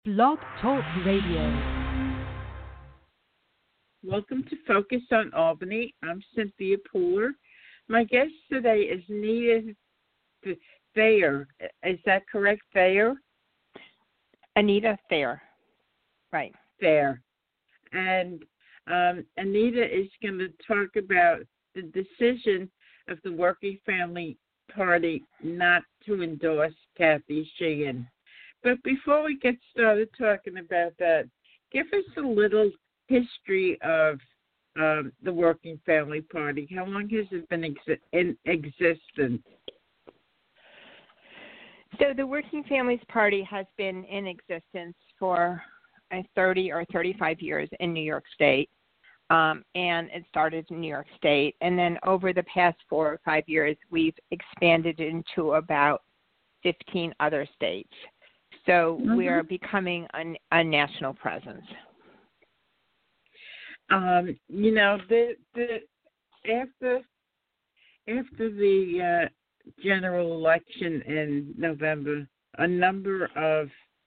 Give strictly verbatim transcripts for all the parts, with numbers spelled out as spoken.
Blog Talk Radio. Welcome to Focus on Albany. I'm Cynthia Pooler. My guest today is Anita Thayer. Is that correct, Thayer? Anita Thayer. Right. Thayer. And um, Anita is going to talk about the decision of the Working Family Party not to endorse Kathy Sheehan. But before we get started talking about that, give us a little history of um, the Working Family Party. How long has it been exi- in existence? So the Working Families Party has been in existence for uh, thirty or thirty-five years in New York State, um, and it started in New York State. And then over the past four or five years, we've expanded into about fifteen other states. So mm-hmm. we are becoming a, a national presence. Um, you know, the the after after the uh, general election in November, a number of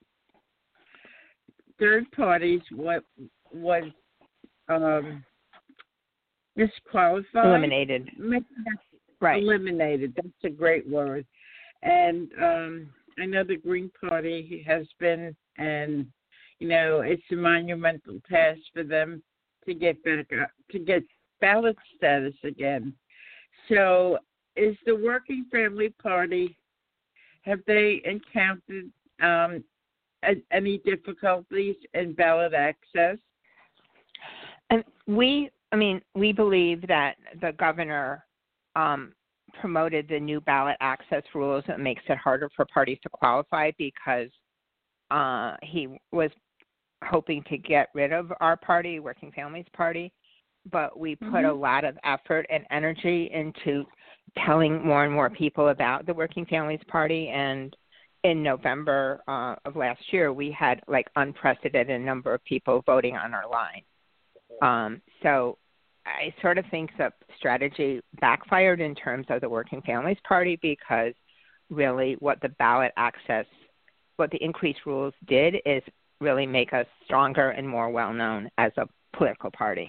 third parties what was um, disqualified, eliminated, right? Eliminated. That's a great word. And um, I know the Green Party has been, and you know, it's a monumental task for them to get back up, to get ballot status again. So is the Working Family Party, have they encountered um, a, any difficulties in ballot access? And we, I mean, we believe that the governor um, promoted the new ballot access rules that makes it harder for parties to qualify because uh, he was hoping to get rid of our party, Working Families Party, but we put mm-hmm. a lot of effort and energy into telling more and more people about the Working Families Party. And in November uh, of last year, we had like unprecedented number of people voting on our line. Um, so I sort of think the strategy backfired in terms of the Working Families Party because really what the ballot access, what the increased rules did is really make us stronger and more well-known as a political party.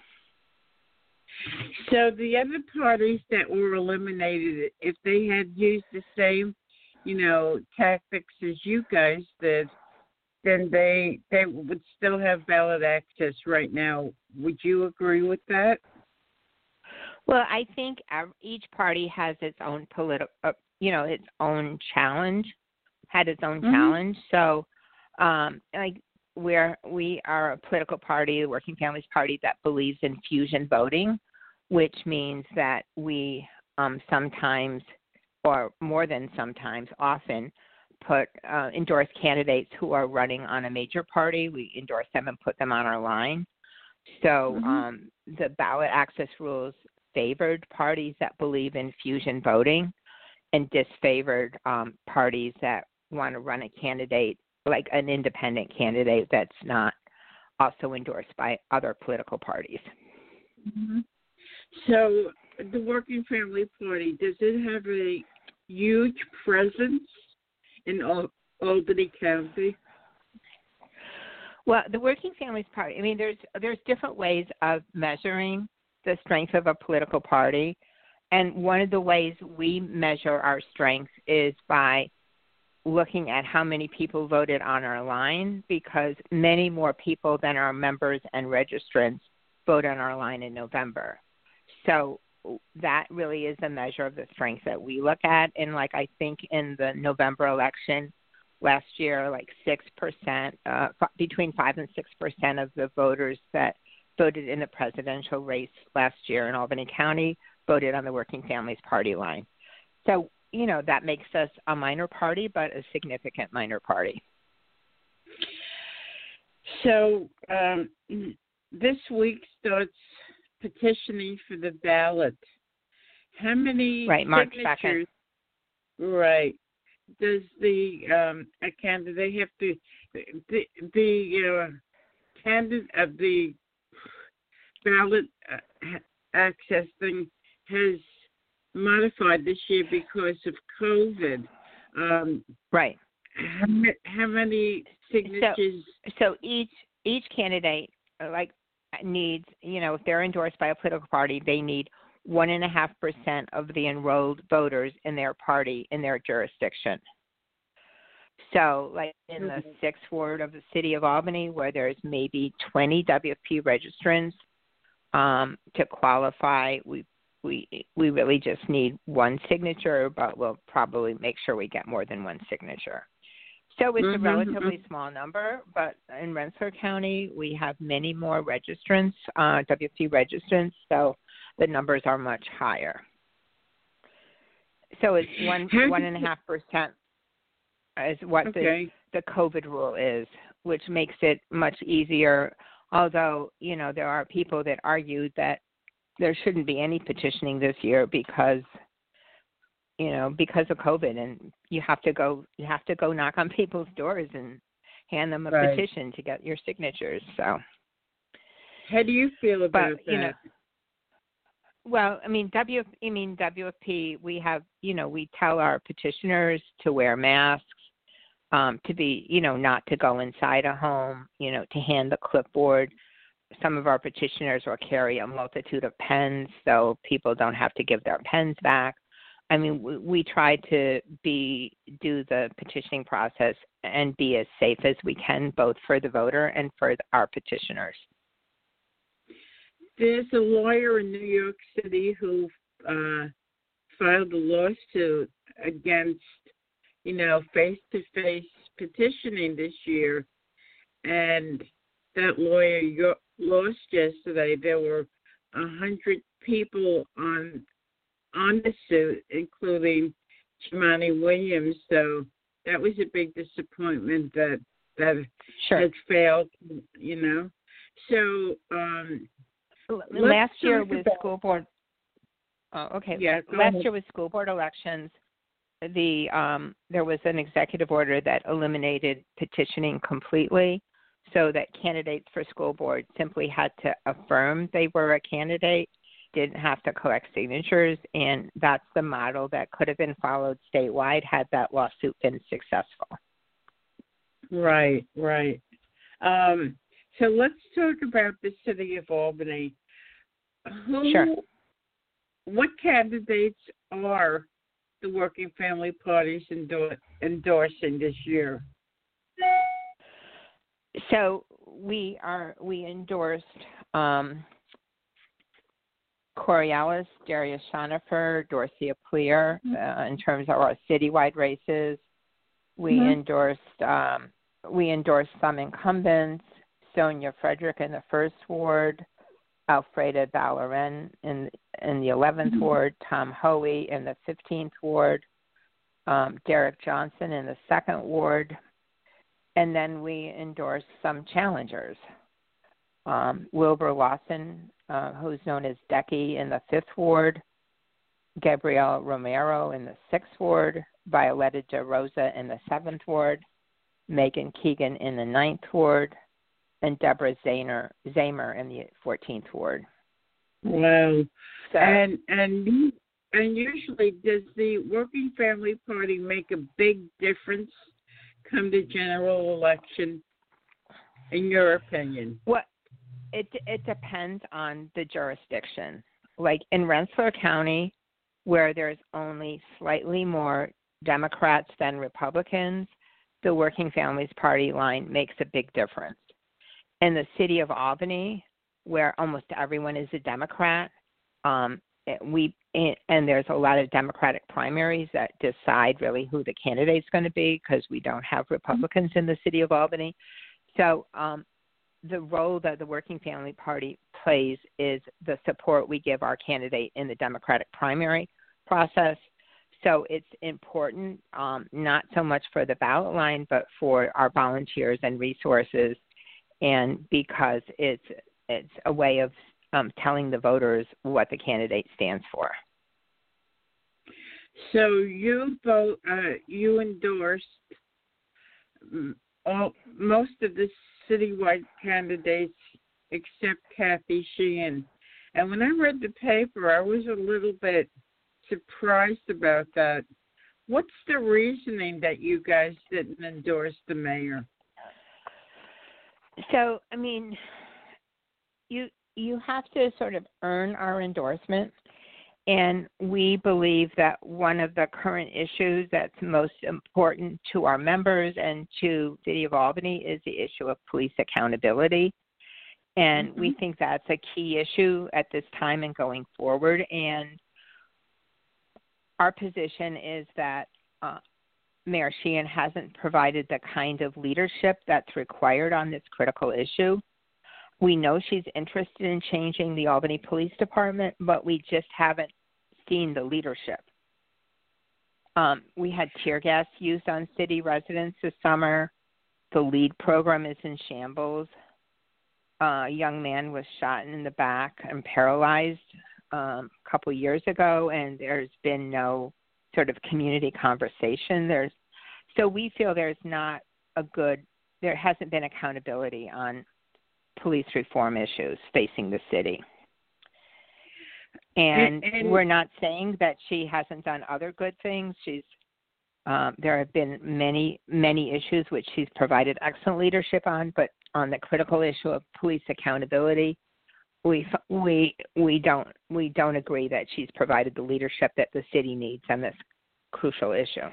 So the other parties that were eliminated, if they had used the same, you know, tactics as you guys did, then they they would still have ballot access right now. Would you agree with that? Well, I think each party has its own political, uh, you know, its own challenge, had its own mm-hmm. challenge. So, um, like, we're, we are a political party, the Working Families Party, that believes in fusion voting, which means that we um, sometimes, or more than sometimes, often put uh, endorse candidates who are running on a major party. We endorse them and put them on our line. So mm-hmm. um, the ballot access rules favored parties that believe in fusion voting and disfavored um, parties that want to run a candidate, like an independent candidate that's not also endorsed by other political parties. Mm-hmm. So the Working Family Party, does it have a huge presence in Al- Albany County? Well, the Working Families Party, I mean, there's there's different ways of measuring the strength of a political party. And one of the ways we measure our strength is by looking at how many people voted on our line, because many more people than our members and registrants vote on our line in November. So that really is a measure of the strength that we look at. And like I think in the November election last year, like six percent, uh, f- between five and six percent of the voters that voted in the presidential race last year in Albany County voted on the Working Families Party line. So, you know, that makes us a minor party, but a significant minor party. So um, this week starts petitioning for the ballot. How many right, March signatures? second. Right. Does the um, a candidate have to the the uh, candidate of the ballot uh, access thing has modified this year because of COVID? Um, right. How, how many signatures? So, so each each candidate uh, like needs, you know, if they're endorsed by a political party, they need one and a half percent of the enrolled voters in their party in their jurisdiction. So, like in the sixth ward of the city of Albany, where there's maybe twenty W F P registrants, um, to qualify, we we we really just need one signature, but we'll probably make sure we get more than one signature. So it's mm-hmm, a relatively mm-hmm. small number, but in Rensselaer County, we have many more registrants, uh, W F P registrants, so the numbers are much higher. So it's one one and a half percent is what okay. the, the COVID rule is, which makes it much easier. Although, you know, there are people that argue that there shouldn't be any petitioning this year because, you know, because of COVID, and you have to go, you have to go knock on people's doors and hand them a right. petition to get your signatures. So, how do you feel about but, that? You know, well, I mean, W, I mean W F P. We have, you know, we tell our petitioners to wear masks. Um, to be, you know, not to go inside a home, you know, to hand the clipboard. Some of our petitioners will carry a multitude of pens, so people don't have to give their pens back. I mean, we, we try to be do the petitioning process and be as safe as we can, both for the voter and for our petitioners. There's a lawyer in New York City who uh, filed a lawsuit against, you know, face-to-face petitioning this year, and that lawyer lost yesterday. There were a hundred people on on the suit, including Jumaane Williams. So that was a big disappointment that that sure. had failed. You know, so um, last year with about, school board. Oh, okay. Yeah. Last ahead. year with school board elections. The um, there was an executive order that eliminated petitioning completely, so that candidates for school board simply had to affirm they were a candidate, didn't have to collect signatures, and that's the model that could have been followed statewide had that lawsuit been successful. Right, right. Um, so let's talk about the city of Albany. Who, sure. What candidates are the Working Family Parties endor- endorsing this year? So we are we endorsed um, Corey Ellis, Darius Shonifer, Dorcia Pleer uh, in terms of our citywide races. We mm-hmm. endorsed um, we endorsed some incumbents: Sonia Frederick in the first ward, Alfreda Ballerin in in the eleventh mm-hmm. ward, Tom Hoey in the fifteenth ward, um, Derek Johnson in the second ward, and then we endorsed some challengers. Um, Wilbur Lawson, uh, who's known as Decky in the fifth ward, Gabrielle Romero in the sixth ward, Violetta De Rosa in the seventh ward, Megan Keegan in the ninth ward, and Deborah Zahner, Zamer in the fourteenth ward. Wow. So, and and and usually, does the Working Family Party make a big difference come the general election, in your opinion? What it it depends on the jurisdiction. Like in Rensselaer County, where there's only slightly more Democrats than Republicans, the Working Families Party line makes a big difference. In the city of Albany, where almost everyone is a Democrat, um, we and there's a lot of Democratic primaries that decide really who the candidate's going to be because we don't have Republicans in the city of Albany. So um, the role that the Working Family Party plays is the support we give our candidate in the Democratic primary process. So it's important, um, not so much for the ballot line, but for our volunteers and resources, and because it's it's a way of um, telling the voters what the candidate stands for. So you vote, uh, you endorsed all, most of the citywide candidates except Kathy Sheehan. And when I read the paper, I was a little bit surprised about that. What's the reasoning that you guys didn't endorse the mayor? So, I mean, you you have to sort of earn our endorsement, and we believe that one of the current issues that's most important to our members and to the City of Albany is the issue of police accountability. And mm-hmm. we think that's a key issue at this time and going forward. And our position is that uh, Mayor Sheehan hasn't provided the kind of leadership that's required on this critical issue. We know she's interested in changing the Albany Police Department, but we just haven't seen the leadership. Um, we had tear gas used on city residents this summer. The LEAD program is in shambles. Uh, a young man was shot in the back and paralyzed um, a couple years ago, and there's been no sort of community conversation. There's so we feel there's not a good, there hasn't been accountability on police reform issues facing the city. And, and, and we're not saying that she hasn't done other good things. She's um, there have been many, many issues which she's provided excellent leadership on, but on the critical issue of police accountability, we we we don't we don't agree that she's provided the leadership that the city needs on this crucial issue.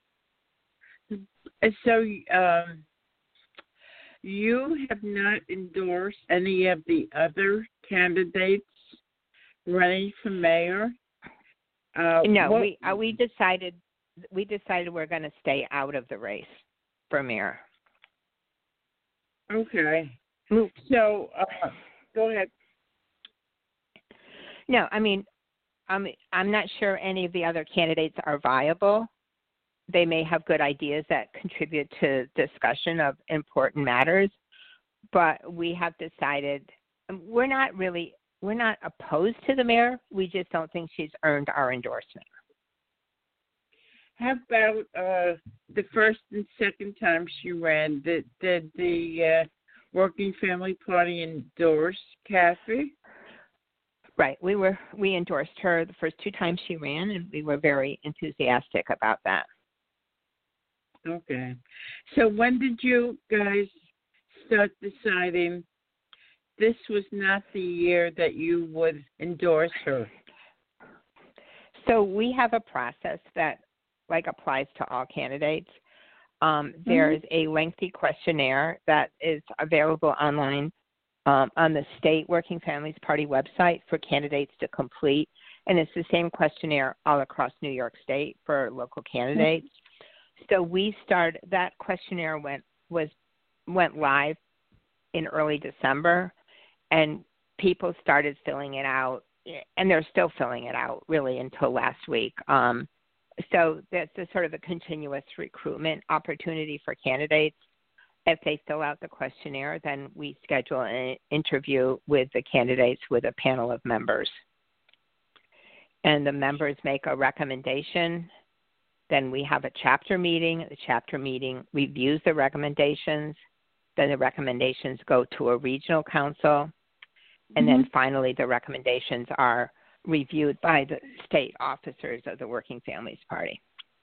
So um, you have not endorsed any of the other candidates running for mayor? Uh, no, what, we uh, we decided we decided we're going to stay out of the race for mayor. Okay. So uh, go ahead. No, I mean, I'm I'm not sure any of the other candidates are viable. They may have good ideas that contribute to discussion of important matters, but we have decided we're not really we're not opposed to the mayor. We just don't think she's earned our endorsement. How about uh, the first and second time she ran? Did, did the uh, Working Family Party endorse Kathy? Right. We were we endorsed her the first two times she ran, and we were very enthusiastic about that. Okay. So when did you guys start deciding this was not the year that you would endorse her? So we have a process that like applies to all candidates. Um, mm-hmm. There's a lengthy questionnaire that is available online um, on the state Working Families Party website for candidates to complete. And it's the same questionnaire all across New York State for local candidates. Mm-hmm. So we started, that questionnaire went was went live in early December, and people started filling it out, and they're still filling it out really until last week. Um, so that's a sort of a continuous recruitment opportunity for candidates. If they fill out the questionnaire, then we schedule an interview with the candidates with a panel of members. And the members make a recommendation. Then we have a chapter meeting. The chapter meeting reviews the recommendations. Then the recommendations go to a regional council. And mm-hmm. then finally the recommendations are reviewed by the state officers of the Working Families Party.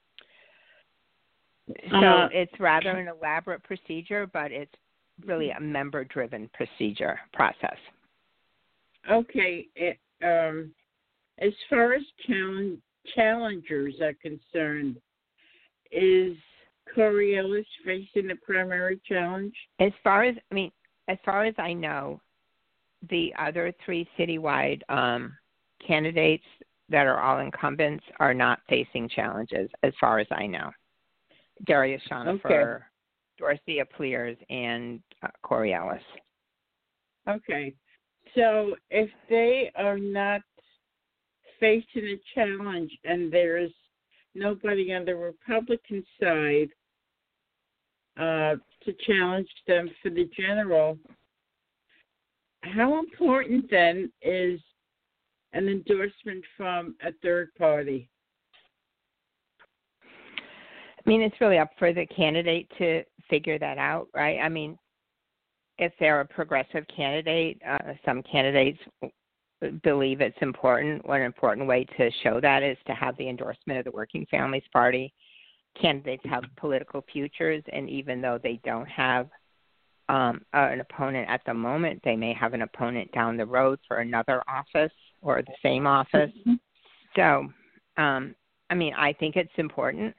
So uh, it's rather an elaborate procedure, but it's really a member-driven procedure process. Okay. It, um, as far as challenge, challengers are concerned, is Corey Ellis facing a primary challenge? As far as, I mean, as far as I know, the other three citywide um, candidates that are all incumbents are not facing challenges, as far as I know. Darius Shonifer, okay. Dorothea Pleers, and uh, Corey Ellis. Okay. So if they are not facing a challenge and there's nobody on the Republican side uh, to challenge them for the general, how important then is an endorsement from a third party? I mean, it's really up for the candidate to figure that out, right? I mean, if they're a progressive candidate, uh, some candidates believe it's important. One important way to show that is to have the endorsement of the Working Families Party. Candidates have political futures, and even though they don't have um, uh, an opponent at the moment. They may have an opponent down the road for another office or the same office. Mm-hmm. So, um, I mean, I think it's important.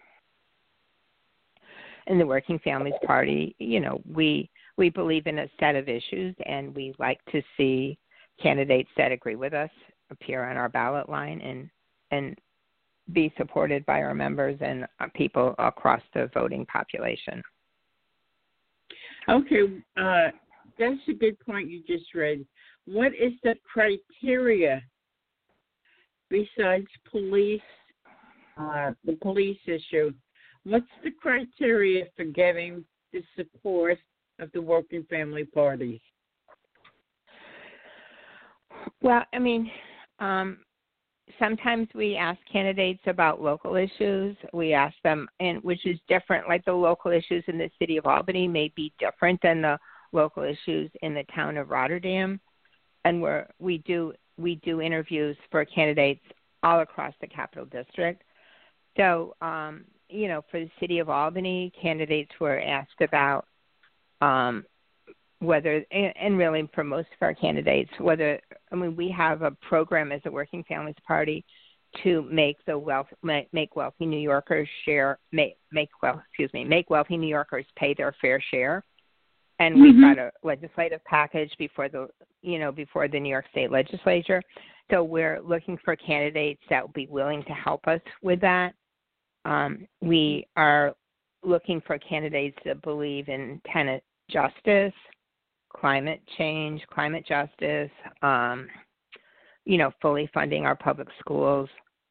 In the Working Families Party, you know, we we believe in a set of issues, and we like to see candidates that agree with us appear on our ballot line and and be supported by our members and uh, people across the voting population. Okay, uh, that's a good point you just read. What is the criteria besides police, uh, the police issue? What's the criteria for getting the support of the Working Family Party? Well, I mean, um, sometimes we ask candidates about local issues. We ask them, and which is different. Like the local issues in the city of Albany may be different than the local issues in the town of Rotterdam, and we're, we do we do interviews for candidates all across the Capital District. So, um, you know, for the city of Albany, candidates were asked about um, whether, and really for most of our candidates, whether, I mean, we have a program as a Working Families Party to make the wealth, make wealthy New Yorkers share, make, make well, excuse me, make wealthy New Yorkers pay their fair share. And we've Mm-hmm. got a legislative package before the, you know, before the New York State Legislature. So we're looking for candidates that will be willing to help us with that. Um, we are looking for candidates that believe in tenant justice, climate change, climate justice, um, you know, fully funding our public schools,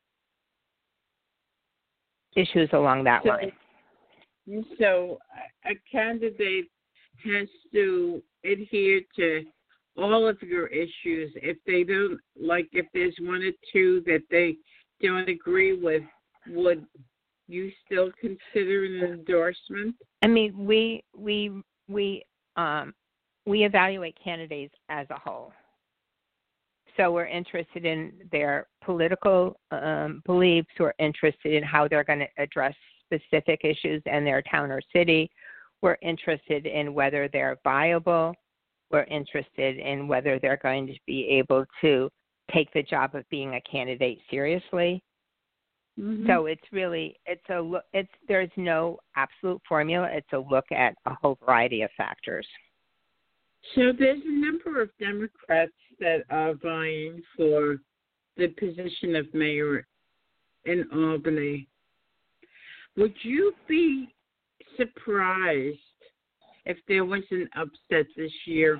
issues along that So, line. So a candidate has to adhere to all of your issues. If they don't, like if there's one or two that they don't agree with, would you still consider an endorsement? I mean, we we we um, we evaluate candidates as a whole. So we're interested in their political um, beliefs. We're interested in how they're going to address specific issues in their town or city. We're interested in whether they're viable. We're interested in whether they're going to be able to take the job of being a candidate seriously. Mm-hmm. So it's really, it's a look, it's, there's no absolute formula. It's a look at a whole variety of factors. So there's a number of Democrats that are vying for the position of mayor in Albany. Would you be surprised if there was an upset this year?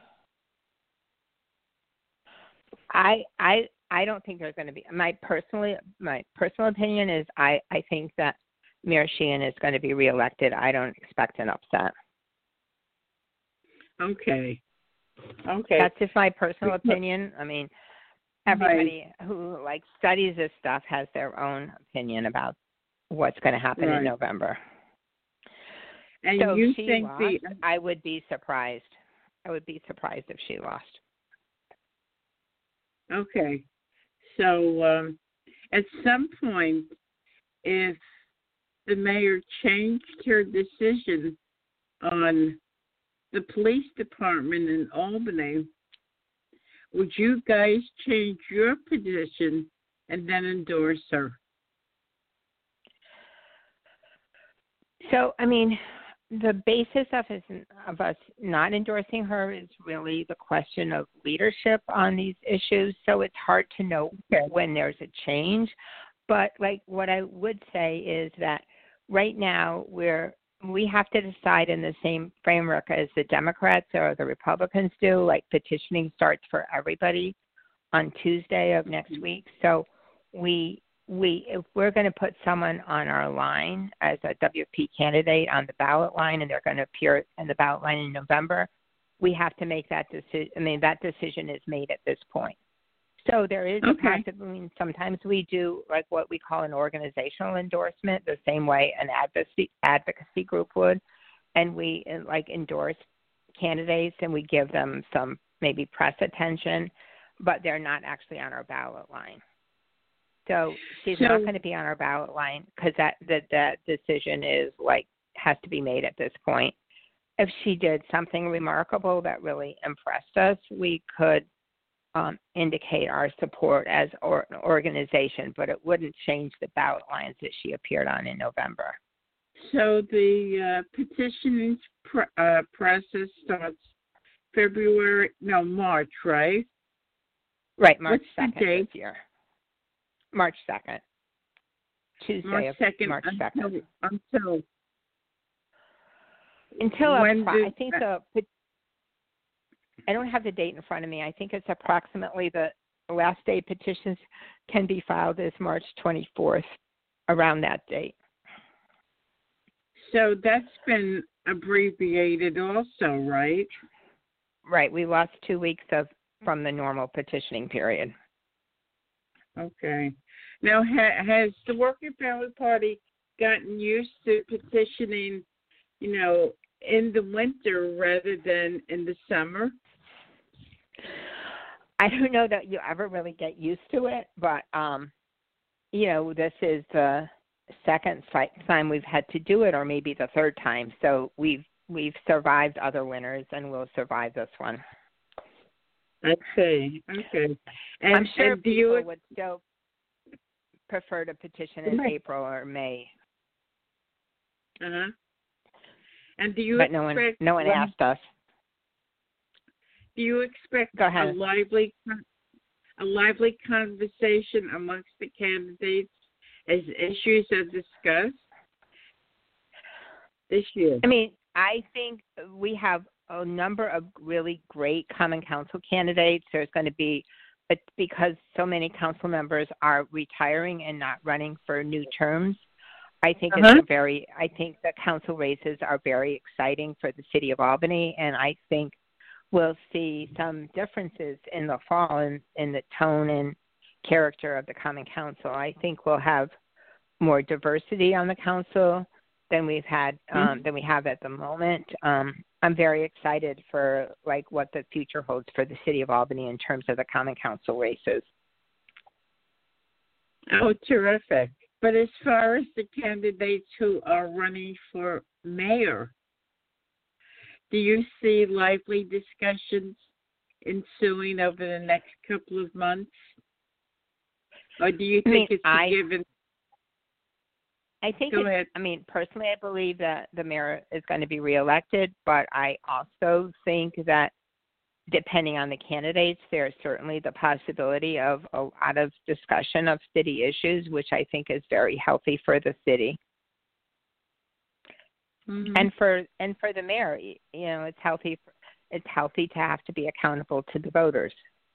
I, I, I don't think there's going to be. My personally, my personal opinion is I, I think that Mayor Sheehan is going to be reelected. I don't expect an upset. Okay. Okay. That's just my personal opinion. I mean, everybody right. who like studies this stuff has their own opinion about what's going to happen right. in November. And so you if she think lost, the I would be surprised. I would be surprised if she lost. Okay. So um, at some point, if the mayor changed her decision on the police department in Albany, would you guys change your position and then endorse her? So, I mean, the basis of, his, of us not endorsing her is really the question of leadership on these issues. So it's hard to know okay. when there's a change. But like what I would say is that right now we're we have to decide in the same framework as the Democrats or the Republicans do. Like petitioning starts for everybody on Tuesday of next week. So we we if we're going to put someone on our line as a W P candidate on the ballot line and they're going to appear in the ballot line in November, we have to make that decision. I mean, that decision is made at this point. So there is okay. a possibility. I mean, sometimes we do like what we call an organizational endorsement, the same way an advocacy advocacy group would, and we like endorse candidates and we give them some maybe press attention, but they're not actually on our ballot line. So she's so, not going to be on our ballot line because that, that that decision is like has to be made at this point. if she did something remarkable that really impressed us, we could um, indicate our support as or, an organization, but it wouldn't change the ballot lines that she appeared on in November. So the uh, petitioning pr- uh, process starts February, no, March, right? Right, March What's second the date? this year. March second. Tuesday March of second March until, second. until Until a when pro- did, I think the I don't have the date in front of me. I think it's approximately the last day petitions can be filed is March twenty-fourth, around that date. So that's been abbreviated also, right? Right. We lost two weeks of from the normal petitioning period. Okay. Now, ha- has the Working Family Party gotten used to petitioning, you know, in the winter rather than in the summer? I don't know that you ever really get used to it, but, um, you know, this is the second time we've had to do it, or maybe the third time. So we've we've survived other winters, and we'll survive this one. I see. Okay. And, I'm sure and do people you, would still prefer to petition in Right. April or May, uh-huh. And do you but no one expect no one when- asked us. Do you expect Go a ahead. lively a lively conversation amongst the candidates as issues are discussed this year? I mean, I think we have a number of really great common council candidates. There's going to be, but because so many council members are retiring and not running for new terms, I think Uh-huh. it's a very, I think the council races are very exciting for the city of Albany, and I think we'll see some differences in the fall in, in the tone and character of the common council. I think we'll have more diversity on the council than we've had um, Mm-hmm. than we have at the moment. Um, I'm very excited for like what the future holds for the city of Albany in terms of the common council races. Oh, terrific. But as far as the candidates who are running for mayor, do you see lively discussions ensuing over the next couple of months? Or do you I think mean, it's a I- given? I think, Go it, ahead. I mean, personally, I believe that the mayor is going to be reelected, but I also think that depending on the candidates, there's certainly the possibility of a lot of discussion of city issues, which I think is very healthy for the city. Mm-hmm. And for and for the mayor, you know, it's healthy. It's healthy to have to be accountable to the voters.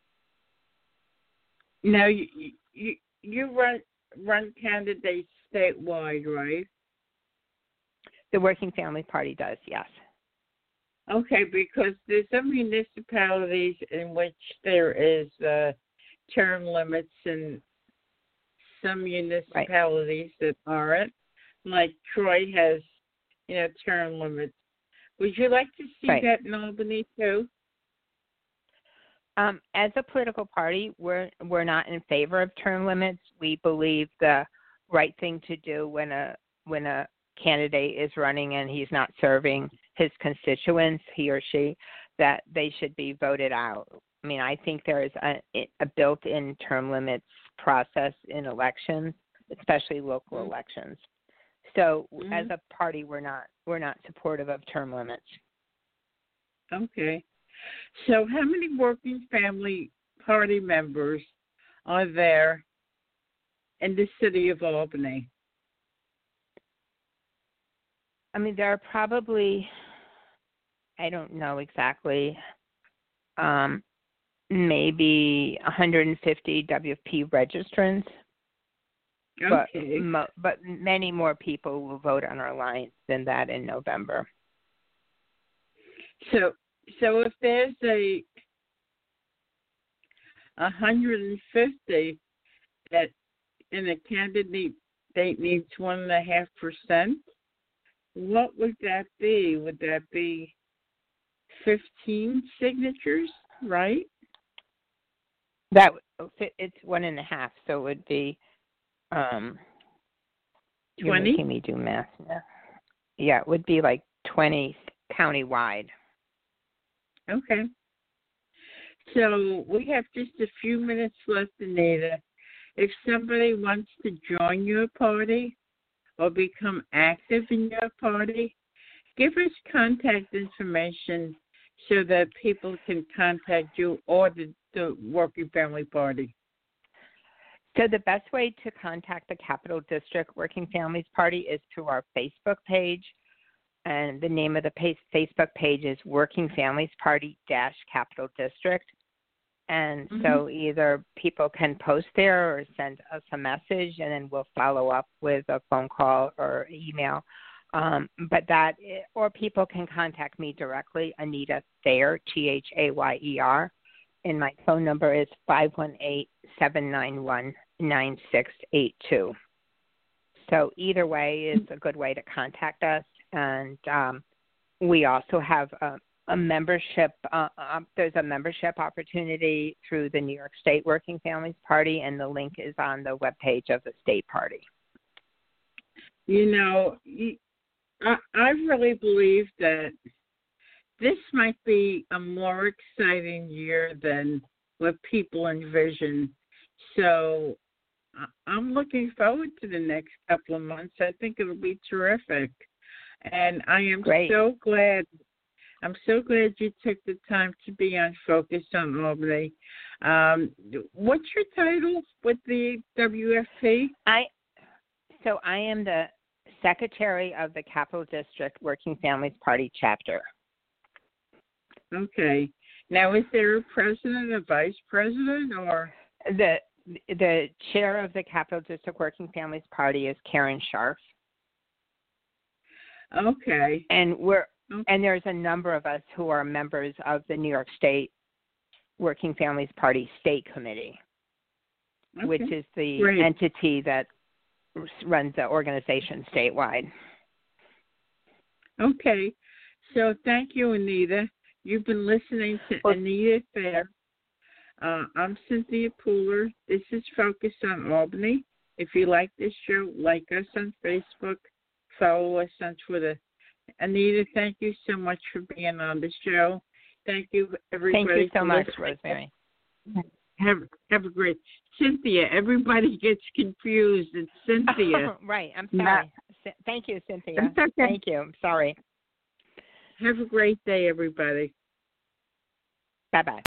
Now, you, you, you run, run candidates statewide, right? The Working Family Party does, yes. Okay, because there's some municipalities in which there is uh, term limits and some municipalities right. that aren't. Like Troy has, you know, term limits. Would you like to see right. that in Albany too? Um, as a political party, we're we're not in favor of term limits. We believe the right thing to do when a when a candidate is running and he's not serving his constituents, he or she, that they should be voted out. I mean, I think there is a, a built-in term limits process in elections, especially local mm-hmm. elections. So, mm-hmm. as a party, we're not we're not supportive of term limits. Okay. So, how many Working Family Party members are there in the city of Albany? I mean, there are probably, I don't know exactly, um, maybe one hundred fifty W F P registrants. Okay. But, mo- but many more people will vote on our line than that in November. So, so if there's a one hundred fifty that in a candidate needs one and a half percent, what would that be? Would that be fifteen signatures, right? That it's one and a half, so it would be um, twenty. You're making me do math now. Yeah, it would be like twenty countywide. Okay. So we have just a few minutes left, Anita. If somebody wants to join your party or become active in your party, give us contact information so that people can contact you or the, the Working Family Party. So the best way to contact the Capital District Working Families Party is through our Facebook page. And the name of the page, Facebook page is Working Families Party dash Capital District. And mm-hmm. so either people can post there or send us a message, and then we'll follow up with a phone call or email. Um, but that, or people can contact me directly, Anita Thayer, T H A Y E R, and my phone number is five one eight, seven nine one, nine six eight two. So either way is a good way to contact us. And um, we also have a, a membership, uh, uh, there's a membership opportunity through the New York State Working Families Party, and the link is on the webpage of the state party. You know, I, I really believe that this might be a more exciting year than what people envision. So I'm looking forward to the next couple of months. I think it'll be terrific. And I am Great. so glad, I'm so glad you took the time to be on Focus on Albany. Um, what's your title with the W F P? I, so I am the Secretary of the Capital District Working Families Party chapter. Okay. Now, is there a president, a vice president, or? The the chair of the Capital District Working Families Party is Karen Scharf. Okay. And we're okay. and there's a number of us who are members of the New York State Working Families Party State Committee, okay. which is the Great. entity that runs the organization statewide. Okay. So thank you, Anita. You've been listening to well, Anita Thayer. Uh, I'm Cynthia Pooler. This is Focus on Albany. If you like this show, like us on Facebook, follow us on Twitter. Anita, thank you so much for being on the show. Thank you, everybody. Thank you so much, listening. Rosemary. Have, have a great Cynthia. Everybody gets confused. It's Cynthia. Right. I'm sorry. Not, thank you, Cynthia. It's okay. Thank you. I'm sorry. Have a great day, everybody. Bye-bye.